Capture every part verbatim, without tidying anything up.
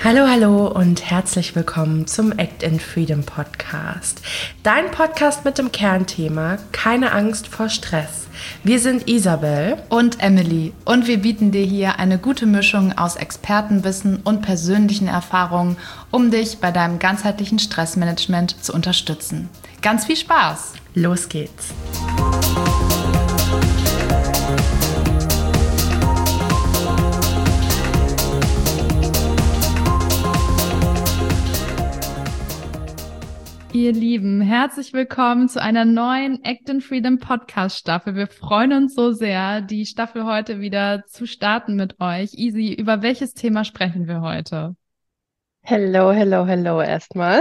Hallo, hallo und herzlich willkommen zum Act in Freedom Podcast. Dein Podcast mit dem Kernthema Keine Angst vor Stress. Wir sind Isabel und Emily und wir bieten dir hier eine gute Mischung aus Expertenwissen und persönlichen Erfahrungen, um dich bei deinem ganzheitlichen Stressmanagement zu unterstützen. Ganz viel Spaß! Los geht's! Ihr Lieben, herzlich willkommen zu einer neuen Act in Freedom Podcast Staffel. Wir freuen uns so sehr, die Staffel heute wieder zu starten mit euch. Easy, über welches Thema sprechen wir heute? Hello, hello, hello erstmal.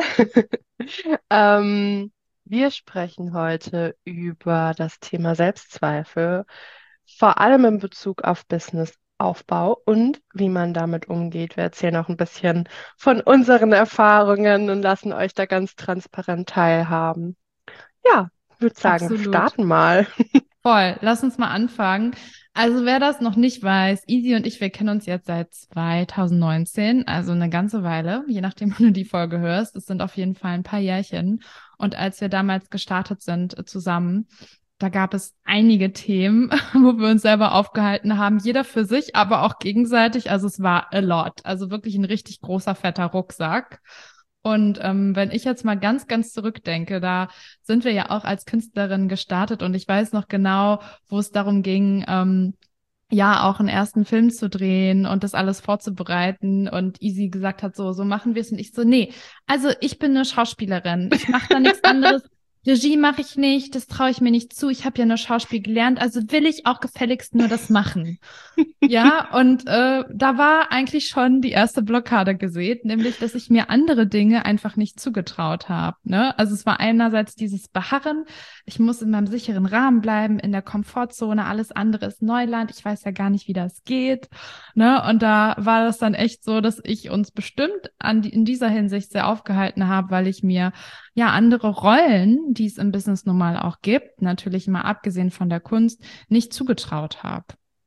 ähm, wir sprechen heute über das Thema Selbstzweifel, vor allem in Bezug auf Businessaufbau und wie man damit umgeht. Wir erzählen auch ein bisschen von unseren Erfahrungen und lassen euch da ganz transparent teilhaben. Ja, ich würde sagen, wir Absolut. starten mal. Voll, lass uns mal anfangen. Also wer das noch nicht weiß, Easy und ich, wir kennen uns jetzt seit zwanzig neunzehn, also eine ganze Weile, je nachdem, wann du die Folge hörst. Es sind auf jeden Fall ein paar Jährchen. Und als wir damals gestartet sind äh, zusammen, da gab es einige Themen, wo wir uns selber aufgehalten haben, jeder für sich, aber auch gegenseitig. Also es war a lot, also wirklich ein richtig großer, fetter Rucksack. Und ähm, wenn ich jetzt mal ganz, ganz zurückdenke, da sind wir ja auch als Künstlerin gestartet und ich weiß noch genau, wo es darum ging, ähm, ja, auch einen ersten Film zu drehen und das alles vorzubereiten und Easy gesagt hat, so, so machen wir es und ich so, nee, also ich bin eine Schauspielerin, ich mache da nichts anderes. Regie mache ich nicht, das traue ich mir nicht zu. Ich habe ja nur Schauspiel gelernt, also will ich auch gefälligst nur das machen. Ja, und äh, da war eigentlich schon die erste Blockade gesät, nämlich, dass ich mir andere Dinge einfach nicht zugetraut habe. Ne? Also es war einerseits dieses Beharren, ich muss in meinem sicheren Rahmen bleiben, in der Komfortzone, alles andere ist Neuland, ich weiß ja gar nicht, wie das geht. Ne? Und da war das dann echt so, dass ich uns bestimmt an die, in dieser Hinsicht sehr aufgehalten habe, weil ich mir ja andere Rollen, die es im Business nun mal auch gibt, natürlich mal abgesehen von der Kunst, nicht zugetraut habe.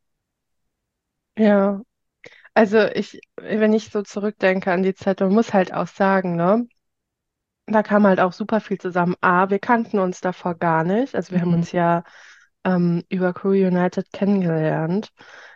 Ja, also ich, wenn ich so zurückdenke an die Zeit, man muss halt auch sagen, ne? Da kam halt auch super viel zusammen. A, wir kannten uns davor gar nicht. Also wir haben Mhm. uns ja ähm, über Crew United kennengelernt.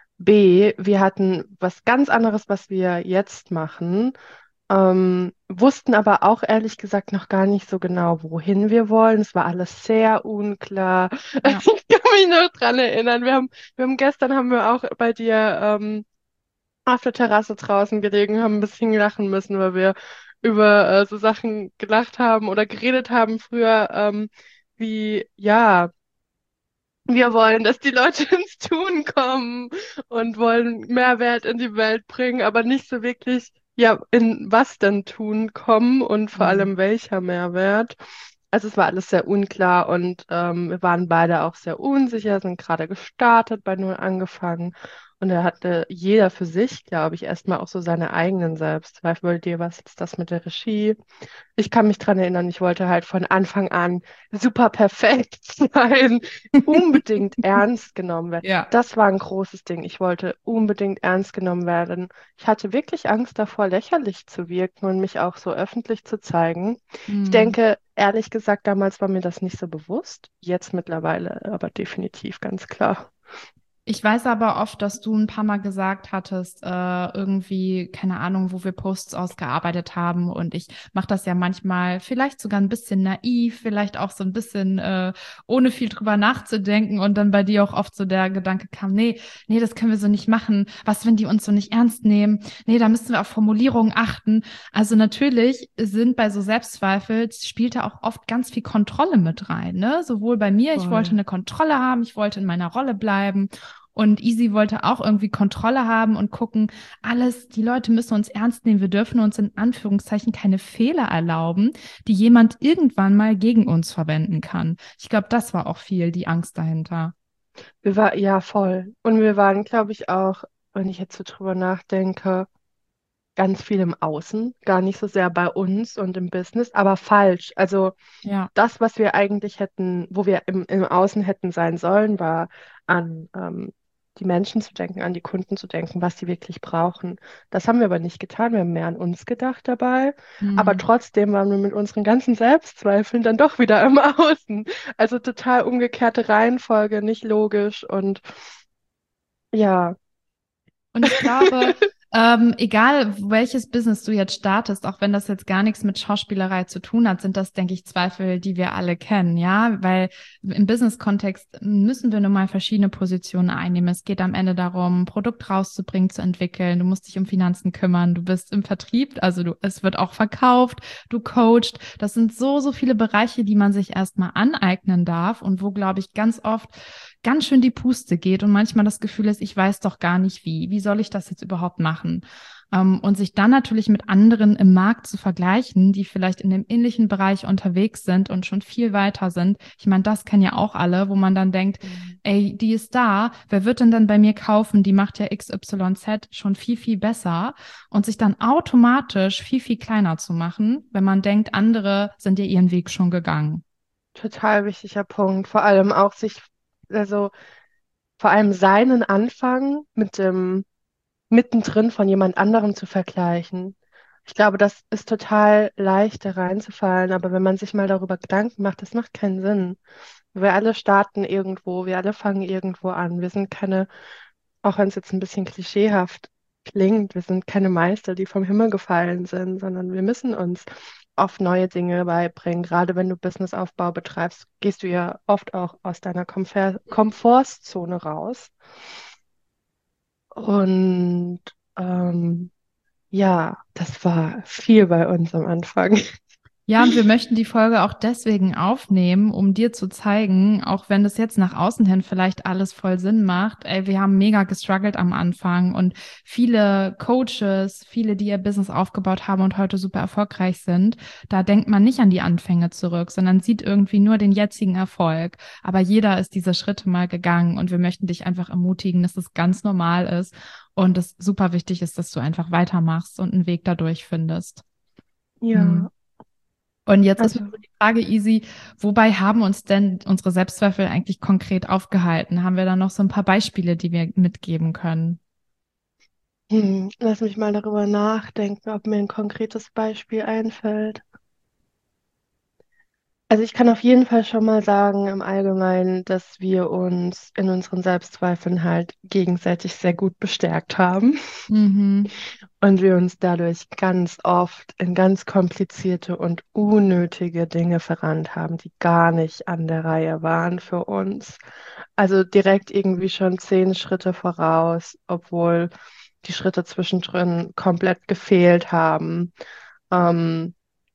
B, wir hatten was ganz anderes, was wir jetzt machen. Ähm, wussten aber auch ehrlich gesagt noch gar nicht so genau, wohin wir wollen. Es war alles sehr unklar. Ja. Ich kann mich noch dran erinnern. Wir haben, wir haben gestern haben wir auch bei dir ähm, auf der Terrasse draußen gelegen, haben ein bisschen lachen müssen, weil wir über äh, so Sachen gelacht haben oder geredet haben früher, ähm, wie, ja, wir wollen, dass die Leute ins Tun kommen und wollen Mehrwert in die Welt bringen, aber nicht so wirklich, ja, in was denn tun kommen und vor Mhm. allem welcher Mehrwert. Also es war alles sehr unklar und ähm, wir waren beide auch sehr unsicher, sind gerade gestartet, bei Null angefangen. Und da hatte jeder für sich, glaube ich, erstmal auch so seine eigenen Selbstzweifel. Bei dir, was ist das mit der Regie? Ich kann mich dran erinnern, ich wollte halt von Anfang an super perfekt sein, unbedingt ernst genommen werden. Ja. Das war ein großes Ding. Ich wollte unbedingt ernst genommen werden. Ich hatte wirklich Angst davor, lächerlich zu wirken und mich auch so öffentlich zu zeigen. Ich Mhm. denke, ehrlich gesagt, damals war mir das nicht so bewusst. Jetzt mittlerweile aber definitiv ganz klar. Ich weiß aber oft, dass du ein paar Mal gesagt hattest, äh, irgendwie, keine Ahnung, wo wir Posts ausgearbeitet haben. Und ich mache das ja manchmal vielleicht sogar ein bisschen naiv, vielleicht auch so ein bisschen äh, ohne viel drüber nachzudenken. Und dann bei dir auch oft so der Gedanke kam, nee, nee, das können wir so nicht machen. Was, wenn die uns so nicht ernst nehmen? Nee, da müssen wir auf Formulierungen achten. Also natürlich sind bei so Selbstzweifel, spielt da auch oft ganz viel Kontrolle mit rein, ne? Sowohl bei mir, ich wollte Voll. eine Kontrolle haben, ich wollte in meiner Rolle bleiben. Und Easy wollte auch irgendwie Kontrolle haben und gucken, alles, die Leute müssen uns ernst nehmen. Wir dürfen uns in Anführungszeichen keine Fehler erlauben, die jemand irgendwann mal gegen uns verwenden kann. Ich glaube, das war auch viel die Angst dahinter. Wir war, ja, voll. Und wir waren, glaube ich, auch, wenn ich jetzt so drüber nachdenke, ganz viel im Außen, gar nicht so sehr bei uns und im Business, aber falsch. Also Ja. das, was wir eigentlich hätten, wo wir im, im Außen hätten sein sollen, war an ähm, die Menschen zu denken, an die Kunden zu denken, was sie wirklich brauchen. Das haben wir aber nicht getan. Wir haben mehr an uns gedacht dabei. Aber Mhm. trotzdem waren wir mit unseren ganzen Selbstzweifeln dann doch wieder im Außen. Also total umgekehrte Reihenfolge, nicht logisch und ja. Und ich glaube, ähm, egal welches Business du jetzt startest, auch wenn das jetzt gar nichts mit Schauspielerei zu tun hat, sind das, denke ich, Zweifel, die wir alle kennen, ja, weil im Business-Kontext müssen wir nun mal verschiedene Positionen einnehmen. Es geht am Ende darum, ein Produkt rauszubringen, zu entwickeln. Du musst dich um Finanzen kümmern. Du bist im Vertrieb, also du, es wird auch verkauft. Du coachst. Das sind so, so viele Bereiche, die man sich erstmal aneignen darf und wo, glaube ich, ganz oft ganz schön die Puste geht und manchmal das Gefühl ist, ich weiß doch gar nicht wie. Wie soll ich das jetzt überhaupt machen? Um, und sich dann natürlich mit anderen im Markt zu vergleichen, die vielleicht in dem ähnlichen Bereich unterwegs sind und schon viel weiter sind. Ich meine, das kennen ja auch alle, wo man dann denkt, Mhm. ey, die ist da, wer wird denn dann bei mir kaufen? Die macht ja X Y Z schon viel, viel besser und sich dann automatisch viel, viel kleiner zu machen, wenn man denkt, andere sind ja ihren Weg schon gegangen. Total wichtiger Punkt. Vor allem auch sich, also vor allem seinen Anfang mit dem mittendrin von jemand anderem zu vergleichen. Ich glaube, das ist total leicht, da reinzufallen, aber wenn man sich mal darüber Gedanken macht, das macht keinen Sinn. Wir alle starten irgendwo, wir alle fangen irgendwo an. Wir sind keine, auch wenn es jetzt ein bisschen klischeehaft klingt, wir sind keine Meister, die vom Himmel gefallen sind, sondern wir müssen uns oft neue Dinge beibringen. Gerade wenn du Businessaufbau betreibst, gehst du ja oft auch aus deiner Komfort Komfortzone raus. Und ähm, ja, das war viel bei uns am Anfang. Ja, und wir möchten die Folge auch deswegen aufnehmen, um dir zu zeigen, auch wenn das jetzt nach außen hin vielleicht alles voll Sinn macht, ey, wir haben mega gestruggelt am Anfang und viele Coaches, viele, die ihr Business aufgebaut haben und heute super erfolgreich sind, da denkt man nicht an die Anfänge zurück, sondern sieht irgendwie nur den jetzigen Erfolg. Aber jeder ist diese Schritte mal gegangen und wir möchten dich einfach ermutigen, dass es ganz normal ist und es super wichtig ist, dass du einfach weitermachst und einen Weg dadurch findest. Hm. Ja, Und jetzt ist also mir so die Frage, Easy, wobei haben uns denn unsere Selbstzweifel eigentlich konkret aufgehalten? Haben wir da noch so ein paar Beispiele, die wir mitgeben können? hm, lass mich mal darüber nachdenken, ob mir ein konkretes Beispiel einfällt. Also ich kann auf jeden Fall schon mal sagen im Allgemeinen, dass wir uns in unseren Selbstzweifeln halt gegenseitig sehr gut bestärkt haben Mhm. und wir uns dadurch ganz oft in ganz komplizierte und unnötige Dinge verrannt haben, die gar nicht an der Reihe waren für uns. Also direkt irgendwie schon zehn Schritte voraus, obwohl die Schritte zwischendrin komplett gefehlt haben. Ähm,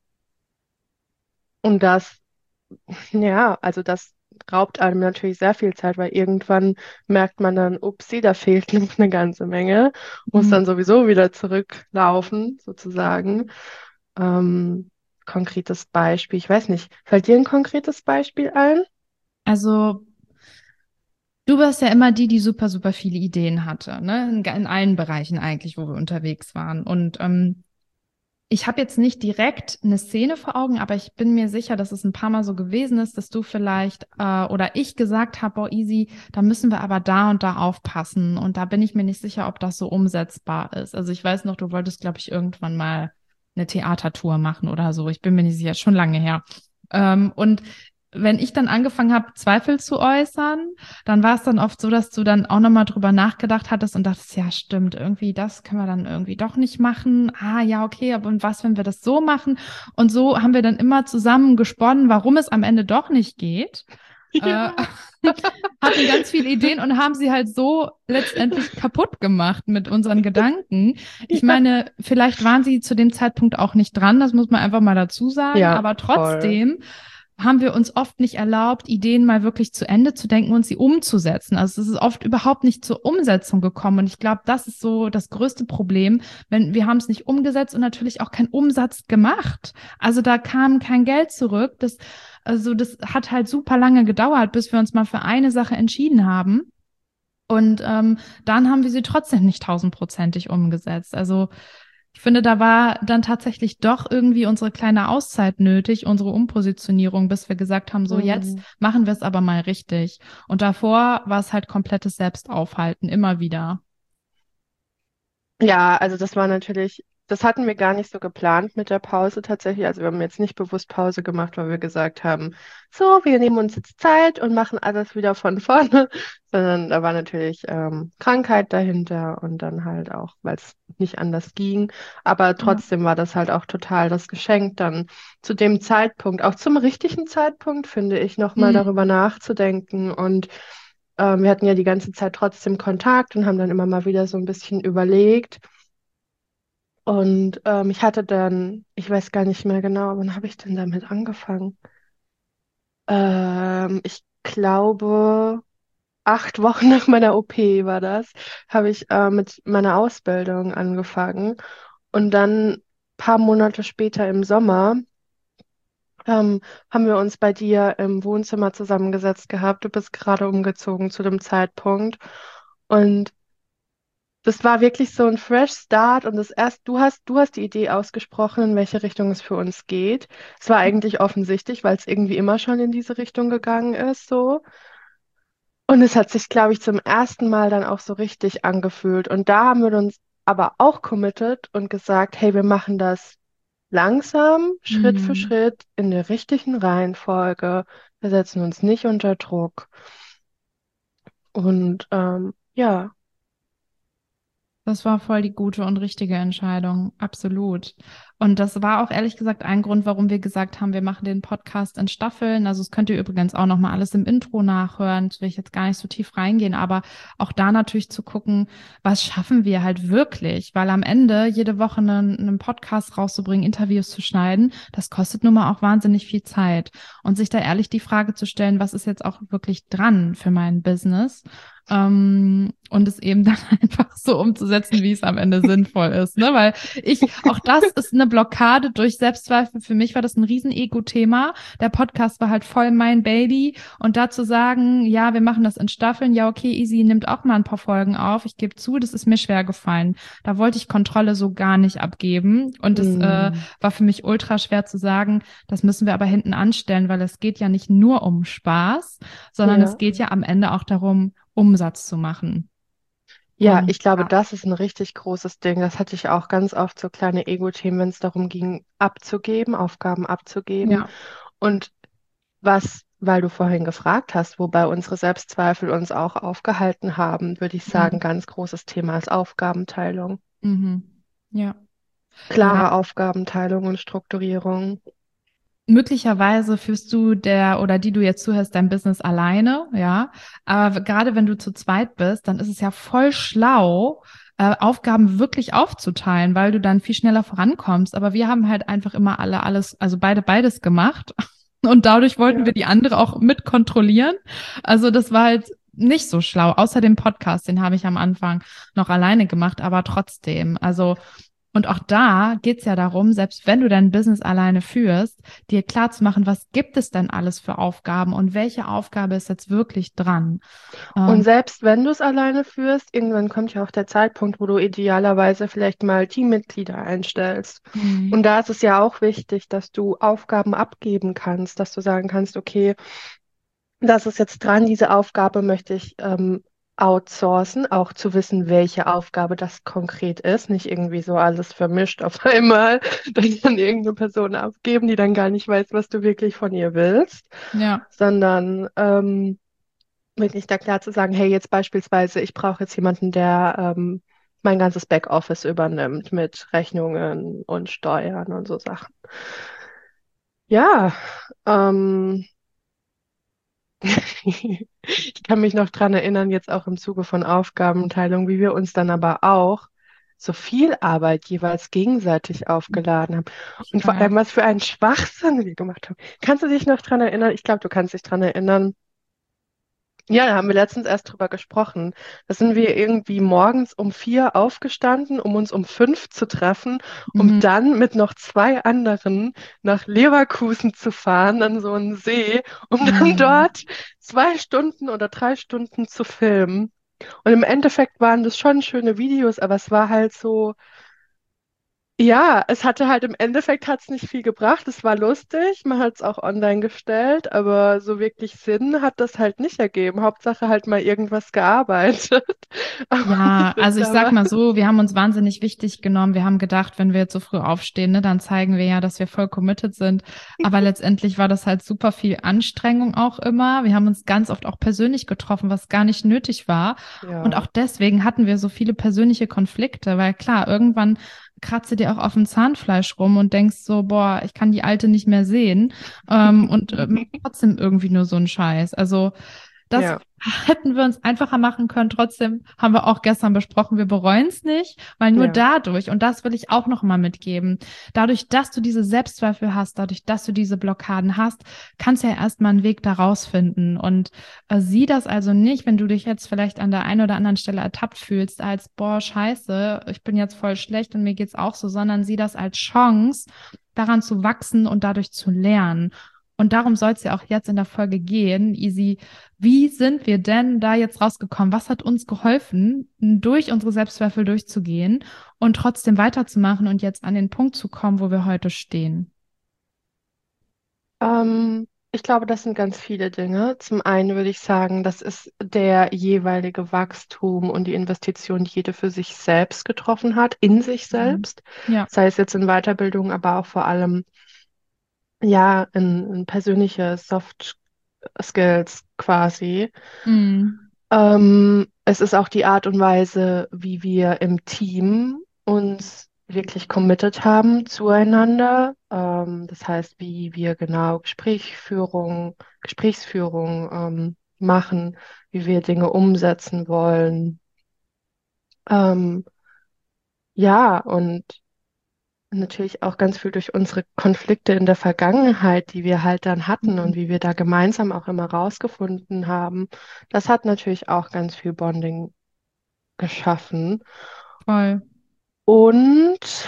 und das Ja, also das raubt einem natürlich sehr viel Zeit, weil irgendwann merkt man dann, upsie, da fehlt noch eine ganze Menge, muss Mhm. dann sowieso wieder zurücklaufen, sozusagen. Ähm, konkretes Beispiel, ich weiß nicht, fällt dir ein konkretes Beispiel ein? Also du warst ja immer die, die super, super viele Ideen hatte, ne? In, in allen Bereichen eigentlich, wo wir unterwegs waren. Und ähm, ich habe jetzt nicht direkt eine Szene vor Augen, aber ich bin mir sicher, dass es ein paar Mal so gewesen ist, dass du vielleicht äh, oder ich gesagt habe, boah, Easy, da müssen wir aber da und da aufpassen. Und da bin ich mir nicht sicher, ob das so umsetzbar ist. Also ich weiß noch, du wolltest, glaube ich, irgendwann mal eine Theatertour machen oder so. Ich bin mir nicht sicher, schon lange her. Ähm, und wenn ich dann angefangen habe, Zweifel zu äußern, dann war es dann oft so, dass du dann auch nochmal drüber nachgedacht hattest und dachtest, ja, stimmt, irgendwie das können wir dann irgendwie doch nicht machen. Ah, ja, okay, aber und was, wenn wir das so machen? Und so haben wir dann immer zusammen gesponnen, warum es am Ende doch nicht geht. Äh, Ja. hatten ganz viele Ideen und haben sie halt so letztendlich kaputt gemacht mit unseren Gedanken. Ich Ja, meine, vielleicht waren sie zu dem Zeitpunkt auch nicht dran, das muss man einfach mal dazu sagen, ja, aber voll. trotzdem haben wir uns oft nicht erlaubt, Ideen mal wirklich zu Ende zu denken und sie umzusetzen. Also es ist oft überhaupt nicht zur Umsetzung gekommen. Und ich glaube, das ist so das größte Problem, wenn wir haben es nicht umgesetzt und natürlich auch keinen Umsatz gemacht. Also da kam kein Geld zurück. Das, also das hat halt super lange gedauert, bis wir uns mal für eine Sache entschieden haben. Und ähm, dann haben wir sie trotzdem nicht tausendprozentig umgesetzt. Also Ich finde, da war dann tatsächlich doch irgendwie unsere kleine Auszeit nötig, unsere Umpositionierung, bis wir gesagt haben, so jetzt Mhm. machen wir es aber mal richtig. Und davor war es halt komplettes Selbstaufhalten, immer wieder. Ja, also das war natürlich, das hatten wir gar nicht so geplant mit der Pause tatsächlich. Also wir haben jetzt nicht bewusst Pause gemacht, weil wir gesagt haben, so, wir nehmen uns jetzt Zeit und machen alles wieder von vorne, sondern da war natürlich ähm, Krankheit dahinter und dann halt auch, weil es nicht anders ging. Aber Ja. trotzdem war das halt auch total das Geschenk, dann zu dem Zeitpunkt, auch zum richtigen Zeitpunkt, finde ich, nochmal Mhm. darüber nachzudenken und ähm, wir hatten ja die ganze Zeit trotzdem Kontakt und haben dann immer mal wieder so ein bisschen überlegt. Und ähm, ich hatte dann, ich weiß gar nicht mehr genau, wann habe ich denn damit angefangen? Ähm, ich glaube, acht Wochen nach meiner O P war das, habe ich äh, mit meiner Ausbildung angefangen. Und dann paar Monate später im Sommer ähm, haben wir uns bei dir im Wohnzimmer zusammengesetzt gehabt. Du bist gerade umgezogen zu dem Zeitpunkt. Und das war wirklich so ein Fresh Start und das erst, du hast, du hast die Idee ausgesprochen, in welche Richtung es für uns geht. Es war eigentlich offensichtlich, weil es irgendwie immer schon in diese Richtung gegangen ist, so. Und es hat sich, glaube ich, zum ersten Mal dann auch so richtig angefühlt. Und da haben wir uns aber auch committed und gesagt, hey, wir machen das langsam, Schritt für Mhm. Schritt, in der richtigen Reihenfolge. Wir setzen uns nicht unter Druck. Und ähm, ja, Das war voll die gute und richtige Entscheidung, absolut. Und das war auch ehrlich gesagt ein Grund, warum wir gesagt haben, wir machen den Podcast in Staffeln. Also es könnt ihr übrigens auch nochmal alles im Intro nachhören. Das will ich jetzt gar nicht so tief reingehen, aber auch da natürlich zu gucken, was schaffen wir halt wirklich? Weil am Ende jede Woche einen, einen Podcast rauszubringen, Interviews zu schneiden, das kostet nun mal auch wahnsinnig viel Zeit. Und sich da ehrlich die Frage zu stellen, was ist jetzt auch wirklich dran für mein Business? Ähm, und es eben dann einfach so umzusetzen, wie es am Ende sinnvoll ist, ne? Weil ich, auch das ist eine Blockade durch Selbstzweifel. Für mich war das ein riesen Ego-Thema. Der Podcast war halt voll mein Baby. Und da zu sagen, ja, wir machen das in Staffeln, ja, okay, easy, nimmt auch mal ein paar Folgen auf. Ich gebe zu, das ist mir schwer gefallen. Da wollte ich Kontrolle so gar nicht abgeben. Und es äh, mm, war für mich ultra schwer zu sagen, das müssen wir aber hinten anstellen, weil es geht ja nicht nur um Spaß, sondern es ja. geht ja am Ende auch darum, Umsatz zu machen. Ja, Und ich glaube, ja, das ist ein richtig großes Ding. Das hatte ich auch ganz oft, so kleine Ego-Themen, wenn es darum ging, abzugeben, Aufgaben abzugeben. ja, Und was, weil du vorhin gefragt hast, wobei unsere Selbstzweifel uns auch aufgehalten haben, würde ich sagen, mhm. ganz großes Thema ist Aufgabenteilung. Mhm. Ja, ja. Klare Aufgabenteilung und Strukturierung. Möglicherweise führst du der oder die du jetzt zuhörst, dein Business alleine, ja. Aber gerade wenn du zu zweit bist, dann ist es ja voll schlau, äh, Aufgaben wirklich aufzuteilen, weil du dann viel schneller vorankommst. Aber wir haben halt einfach immer alle alles, also beide beides gemacht. Und dadurch wollten wir Ja. die andere auch mit kontrollieren. Also das war halt nicht so schlau. Außer dem Podcast, den habe ich am Anfang noch alleine gemacht, aber trotzdem. Also und auch da geht's ja darum, selbst wenn du dein Business alleine führst, dir klar zu machen, was gibt es denn alles für Aufgaben und welche Aufgabe ist jetzt wirklich dran. Und Ähm, selbst wenn du es alleine führst, irgendwann kommt ja auch der Zeitpunkt, wo du idealerweise vielleicht mal Teammitglieder einstellst. hm, Und da ist es ja auch wichtig, dass du Aufgaben abgeben kannst, dass du sagen kannst, okay, das ist jetzt dran, diese Aufgabe möchte ich ähm, outsourcen, auch zu wissen, welche Aufgabe das konkret ist, nicht irgendwie so alles vermischt auf einmal, dann an irgendeine Person abgeben, die dann gar nicht weiß, was du wirklich von ihr willst, ja, sondern ähm, wirklich da klar zu sagen, hey, jetzt beispielsweise, ich brauche jetzt jemanden, der ähm, mein ganzes Backoffice übernimmt mit Rechnungen und Steuern und so Sachen. Ja, ähm, ich kann mich noch dran erinnern, jetzt auch im Zuge von Aufgabenteilung, wie wir uns dann aber auch so viel Arbeit jeweils gegenseitig aufgeladen haben. Und vor ja. allem, was für einen Schwachsinn wir gemacht haben. Kannst du dich noch dran erinnern? Ich glaube, du kannst dich dran erinnern. Ja, da haben wir letztens erst drüber gesprochen. Da sind wir irgendwie morgens um vier aufgestanden, um uns um fünf zu treffen, um Mhm. dann mit noch zwei anderen nach Leverkusen zu fahren, an so einen See, um dann Mhm. dort zwei Stunden oder drei Stunden zu filmen. Und im Endeffekt waren das schon schöne Videos, aber es war halt so, Ja, es hatte halt im Endeffekt hat's nicht viel gebracht. Es war lustig, man hat es auch online gestellt, aber so wirklich Sinn hat das halt nicht ergeben. Hauptsache halt mal irgendwas gearbeitet. Aber ich Ja, finde also ich sag aber, mal so, wir haben uns wahnsinnig wichtig genommen. Wir haben gedacht, wenn wir jetzt so früh aufstehen, ne, dann zeigen wir ja, dass wir voll committed sind. Aber letztendlich war das halt super viel Anstrengung auch immer. Wir haben uns ganz oft auch persönlich getroffen, was gar nicht nötig war. Und ja, auch deswegen hatten wir so viele persönliche Konflikte, weil klar, irgendwann kratzt du dir auch auf dem Zahnfleisch rum und denkst so, boah, ich kann die Alte nicht mehr sehen. Ähm, und äh, macht trotzdem irgendwie nur so einen Scheiß. Also das ja. hätten wir uns einfacher machen können. Trotzdem haben wir auch gestern besprochen, wir bereuen es nicht, weil nur Ja. dadurch, und das will ich auch noch mal mitgeben, dadurch, dass du diese Selbstzweifel hast, dadurch, dass du diese Blockaden hast, kannst du ja erstmal einen Weg daraus finden. Und äh, sieh das also nicht, wenn du dich jetzt vielleicht an der einen oder anderen Stelle ertappt fühlst, als, boah, scheiße, ich bin jetzt voll schlecht und mir geht's auch so, sondern sieh das als Chance, daran zu wachsen und dadurch zu lernen. Und darum soll es ja auch jetzt in der Folge gehen. Easy, wie sind wir denn da jetzt rausgekommen? Was hat uns geholfen, durch unsere Selbstzweifel durchzugehen und trotzdem weiterzumachen und jetzt an den Punkt zu kommen, wo wir heute stehen? Ähm, ich glaube, das sind ganz viele Dinge. Zum einen würde ich sagen, das ist der jeweilige Wachstum und die Investition, die jede für sich selbst getroffen hat, in sich Mhm. selbst. Ja. Sei es jetzt in Weiterbildung, aber auch vor allem ja in, in persönliche Soft Skills quasi. Mhm. Ähm, es ist auch die Art und Weise, wie wir im Team uns wirklich committed haben zueinander. Ähm, das heißt, wie wir genau Gesprächsführung, Gesprächsführung ähm, machen, wie wir Dinge umsetzen wollen. Ähm, ja, und natürlich auch ganz viel durch unsere Konflikte in der Vergangenheit, die wir halt dann hatten Mhm. und wie wir da gemeinsam auch immer rausgefunden haben. Das hat natürlich auch ganz viel Bonding geschaffen. Voll. Und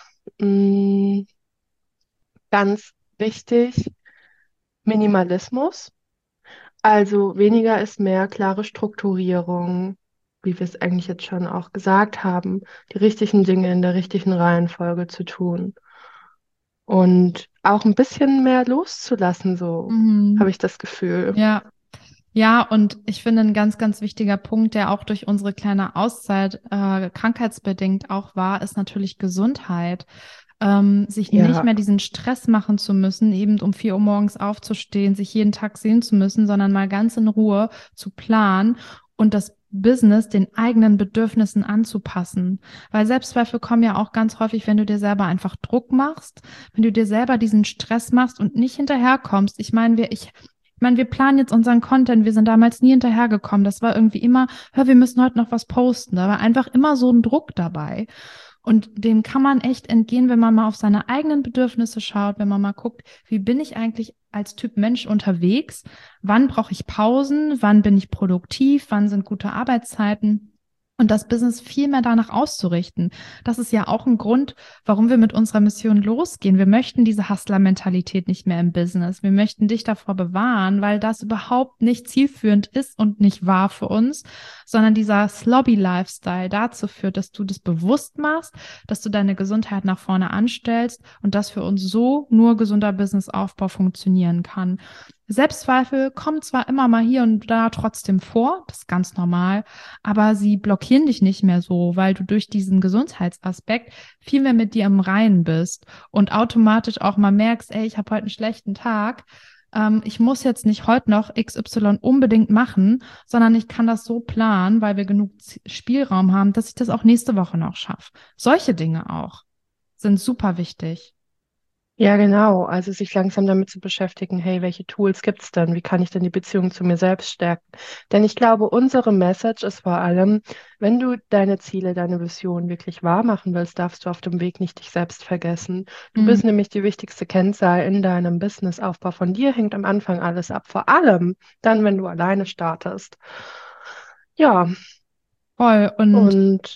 mh, ganz wichtig, Minimalismus. Also weniger ist mehr, klare Strukturierung, wie wir es eigentlich jetzt schon auch gesagt haben, die richtigen Dinge in der richtigen Reihenfolge zu tun. Und auch ein bisschen mehr loszulassen, so habe Mhm. ich das Gefühl. Ja. Ja, und ich finde, ein ganz, ganz wichtiger Punkt, der auch durch unsere kleine Auszeit äh, krankheitsbedingt auch war, ist natürlich Gesundheit. Ähm, sich nicht Ja, mehr diesen Stress machen zu müssen, eben um vier Uhr morgens aufzustehen, sich jeden Tag sehen zu müssen, sondern mal ganz in Ruhe zu planen und das Business den eigenen Bedürfnissen anzupassen. Weil Selbstzweifel kommen ja auch ganz häufig, wenn du dir selber einfach Druck machst, wenn du dir selber diesen Stress machst und nicht hinterherkommst. Ich meine, wir, ich ich meine, wir planen jetzt unseren Content. Wir sind damals nie hinterhergekommen. Das war irgendwie immer, hör, wir müssen heute noch was posten. Da war einfach immer so ein Druck dabei. Und dem kann man echt entgehen, wenn man mal auf seine eigenen Bedürfnisse schaut, wenn man mal guckt, wie bin ich eigentlich als Typ Mensch unterwegs? Wann brauche ich Pausen? Wann bin ich produktiv? Wann sind gute Arbeitszeiten? Und das Business viel mehr danach auszurichten. Das ist ja auch ein Grund, warum wir mit unserer Mission losgehen. Wir möchten diese Hustler-Mentalität nicht mehr im Business. Wir möchten dich davor bewahren, weil das überhaupt nicht zielführend ist und nicht wahr für uns, sondern dieser Slobby-Lifestyle dazu führt, dass du das bewusst machst, dass du deine Gesundheit nach vorne anstellst und dass für uns so nur gesunder Businessaufbau funktionieren kann. Selbstzweifel kommen zwar immer mal hier und da trotzdem vor, das ist ganz normal, aber sie blockieren dich nicht mehr so, weil du durch diesen Gesundheitsaspekt viel mehr mit dir im Reinen bist und automatisch auch mal merkst, ey, ich habe heute einen schlechten Tag. Ähm, ich muss jetzt nicht heute noch X Y unbedingt machen, sondern ich kann das so planen, weil wir genug Z- Spielraum haben, dass ich das auch nächste Woche noch schaffe. Solche Dinge auch sind super wichtig. ja, genau. Also sich langsam damit zu beschäftigen, hey, welche Tools gibt's denn? Wie kann ich denn die Beziehung zu mir selbst stärken? Denn ich glaube, unsere Message ist vor allem, wenn du deine Ziele, deine Vision wirklich wahr machen willst, darfst du auf dem Weg nicht dich selbst vergessen. Du Mhm. bist nämlich die wichtigste Kennzahl in deinem Businessaufbau. Von dir hängt am Anfang alles ab. Vor allem dann, wenn du alleine startest. Ja, Voll. Und und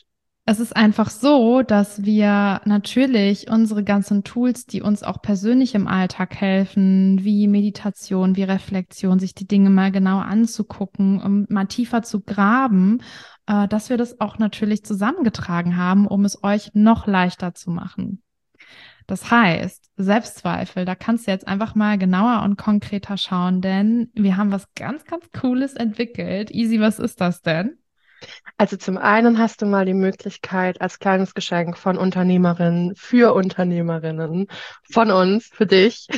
Es ist einfach so, dass wir natürlich unsere ganzen Tools, die uns auch persönlich im Alltag helfen, wie Meditation, wie Reflexion, sich die Dinge mal genau anzugucken, um mal tiefer zu graben, äh, dass wir das auch natürlich zusammengetragen haben, um es euch noch leichter zu machen. Das heißt, Selbstzweifel, da kannst du jetzt einfach mal genauer und konkreter schauen, denn wir haben was ganz, ganz Cooles entwickelt. Easy, was ist das denn? Also zum einen hast du mal die Möglichkeit, als kleines Geschenk von Unternehmerinnen für Unternehmerinnen, von uns, für dich,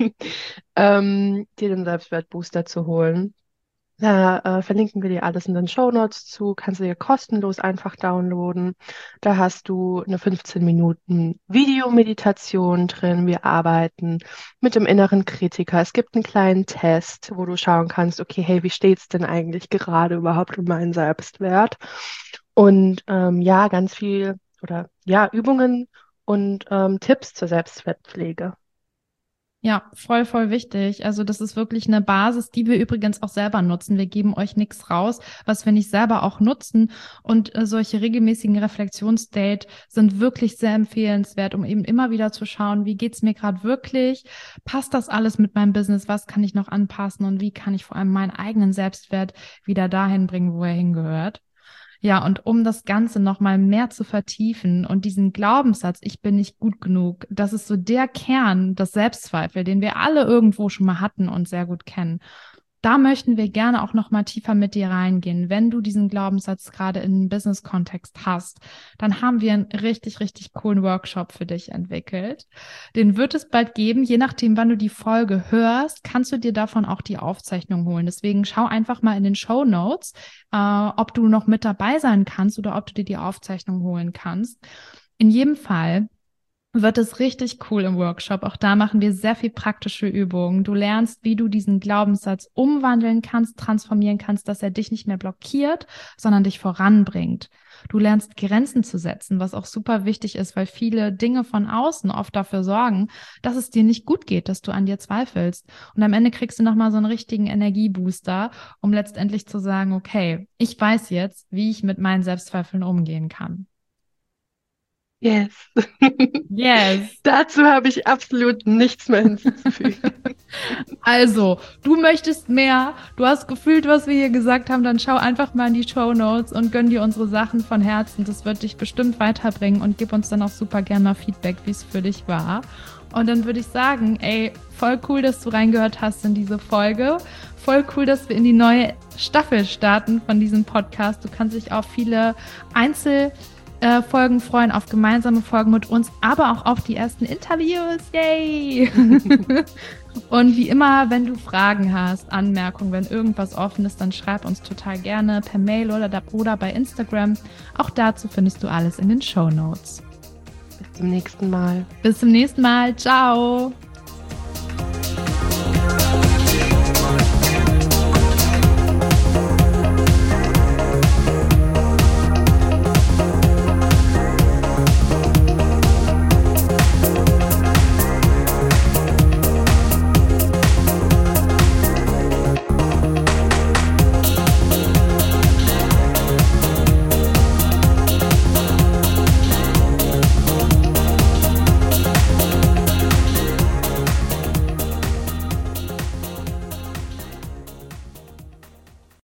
ähm, dir den Selbstwertbooster zu holen. Da äh, verlinken wir dir alles in den Shownotes zu, kannst du dir kostenlos einfach downloaden. Da hast du eine fünfzehn Minuten Videomeditation drin. Wir arbeiten mit dem inneren Kritiker. Es gibt einen kleinen Test, wo du schauen kannst, okay, hey, wie steht's denn eigentlich gerade überhaupt um meinen Selbstwert? Und ähm, ja, ganz viel oder ja, Übungen und ähm, Tipps zur Selbstwertpflege. Ja, voll, voll wichtig. Also das ist wirklich eine Basis, die wir übrigens auch selber nutzen. Wir geben euch nichts raus, was wir nicht selber auch nutzen. Und äh, solche regelmäßigen Reflexionsdates sind wirklich sehr empfehlenswert, um eben immer wieder zu schauen, wie geht's mir gerade wirklich? Passt das alles mit meinem Business? Was kann ich noch anpassen? Und wie kann ich vor allem meinen eigenen Selbstwert wieder dahin bringen, wo er hingehört? Ja, und um das Ganze nochmal mehr zu vertiefen und diesen Glaubenssatz, ich bin nicht gut genug, das ist so der Kern des Selbstzweifels, den wir alle irgendwo schon mal hatten und sehr gut kennen. Da möchten wir gerne auch noch mal tiefer mit dir reingehen. Wenn du diesen Glaubenssatz gerade in einem Business-Kontext hast, dann haben wir einen richtig, richtig coolen Workshop für dich entwickelt. Den wird es bald geben. Je nachdem, wann du die Folge hörst, kannst du dir davon auch die Aufzeichnung holen. Deswegen schau einfach mal in den Shownotes, äh, ob du noch mit dabei sein kannst oder ob du dir die Aufzeichnung holen kannst. In jedem Fall wird es richtig cool im Workshop. Auch da machen wir sehr viel praktische Übungen. Du lernst, wie du diesen Glaubenssatz umwandeln kannst, transformieren kannst, dass er dich nicht mehr blockiert, sondern dich voranbringt. Du lernst Grenzen zu setzen, was auch super wichtig ist, weil viele Dinge von außen oft dafür sorgen, dass es dir nicht gut geht, dass du an dir zweifelst. Und am Ende kriegst du nochmal so einen richtigen Energiebooster, um letztendlich zu sagen, okay, ich weiß jetzt, wie ich mit meinen Selbstzweifeln umgehen kann. Yes. Yes. Dazu habe ich absolut nichts mehr hinzuzufügen. Also, du möchtest mehr, du hast gefühlt, was wir hier gesagt haben, dann schau einfach mal in die Shownotes und gönn dir unsere Sachen von Herzen. Das wird dich bestimmt weiterbringen und gib uns dann auch super gerne mal Feedback, wie es für dich war. Und dann würde ich sagen, ey, voll cool, dass du reingehört hast in diese Folge. Voll cool, dass wir in die neue Staffel starten von diesem Podcast. Du kannst dich auf viele Einzel- Äh, Folgen freuen, auf gemeinsame Folgen mit uns, aber auch auf die ersten Interviews. Yay! Und wie immer, wenn du Fragen hast, Anmerkungen, wenn irgendwas offen ist, dann schreib uns total gerne per Mail oder, da, oder bei Instagram. Auch dazu findest du alles in den Shownotes. Bis zum nächsten Mal. Bis zum nächsten Mal. Ciao!